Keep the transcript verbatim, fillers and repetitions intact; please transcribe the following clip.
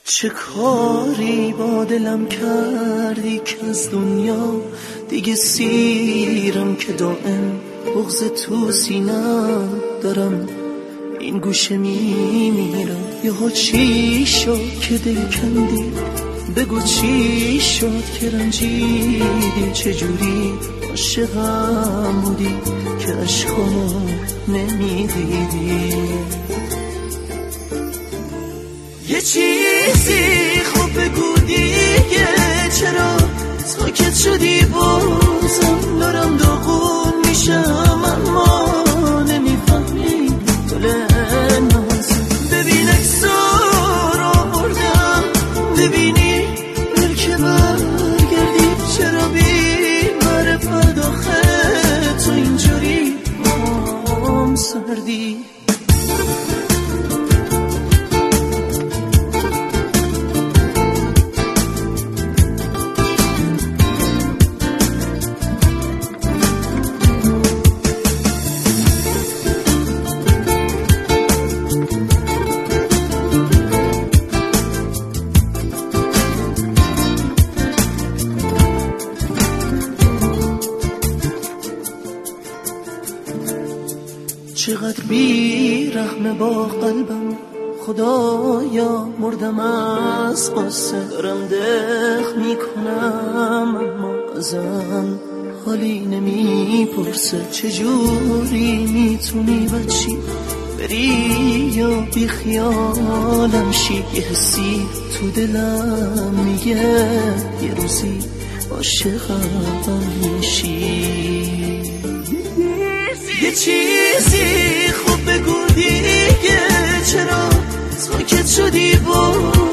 چه کاری با دلم کردی که از دنیا دیگه سیرم، که دائم بغض تو سینم دارم، این گوشه میمیرم. یهو چی شد که دل کندی؟ بگو چی شد که رنجیدی؟ چجوری عاشقم بودی که عشقامو نمیدیدی؟ یه چیزی خوب بگو دیگه، چرا ساکت شدی؟ بازم دارم داغون میشم اما نمیفهمی دل نازم. ببین اکسار آوردم، ببینی بلکه برگردی. چرا بی معرفت آخه تو اینجوری مام سردی؟ چقدر بی رحمه با قلبم، خدایا مردم از قصه. دارم دق میکنم اما ازم حالی نمیپرسه. چجوری میتونی بچی بری یا بی خیالم شی؟ یه حسی تو دلم میگه یه روزی عاشقم میشی. یه چیزی خوب بگو دیگه، چرا ساکت شدی؟ با